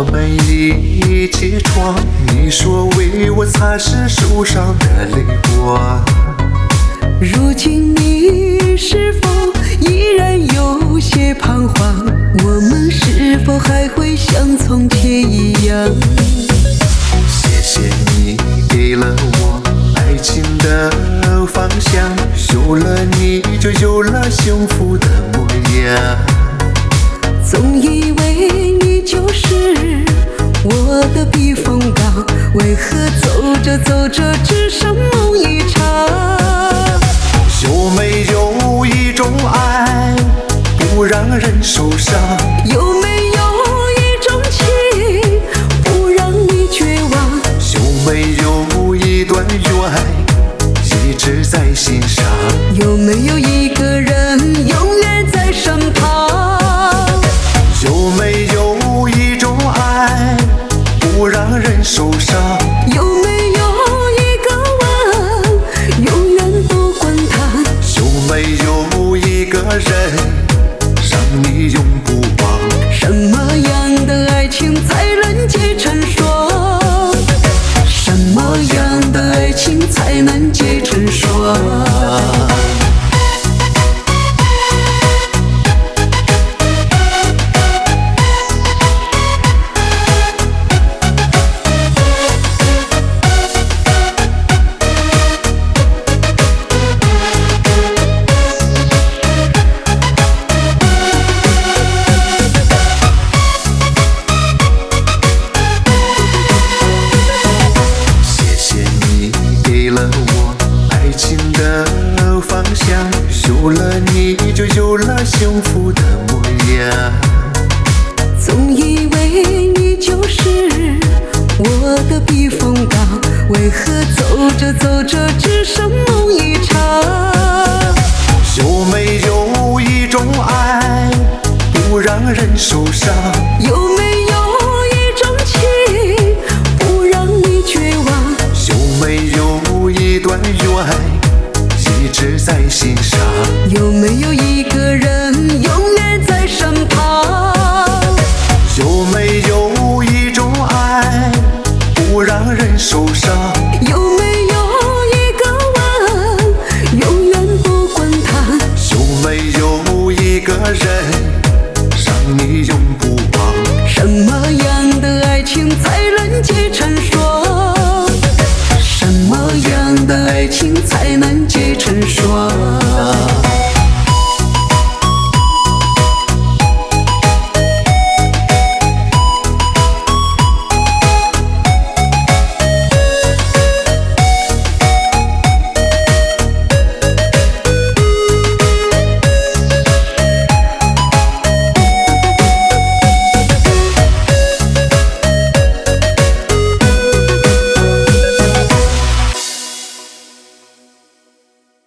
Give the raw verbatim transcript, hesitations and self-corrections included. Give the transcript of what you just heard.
们一起闯，你说为我擦拭受伤的泪光。 如今你是否依然有些彷徨？我们是否还会像从前一样？ 谢谢你给了我爱情的方向，有了你就有了幸福的模样。 总以为你就是我的避风港，为何走着走着只剩梦一场？ 有没有一种爱不让人受伤？ 有没有一种情不让你绝望？ 有没有一段缘一直在心上？ 有没有一个人永远在身旁？ 有没有一种爱不让人受伤？ 有没有一个吻永远不滚烫？ 有没有一个人让你永不忘？ 什么样的爱情才能结成霜？什么样的爱情才能结成霜？ 有了你就有了幸福的模样。 总以为你就是我的避风港，为何走着走着只剩梦一场？ 有没有一种爱不让人受伤？ 有没有一种情不让你绝望？ 有没有一段缘一直在心上？ 有没有一个人永远在身旁？ 有没有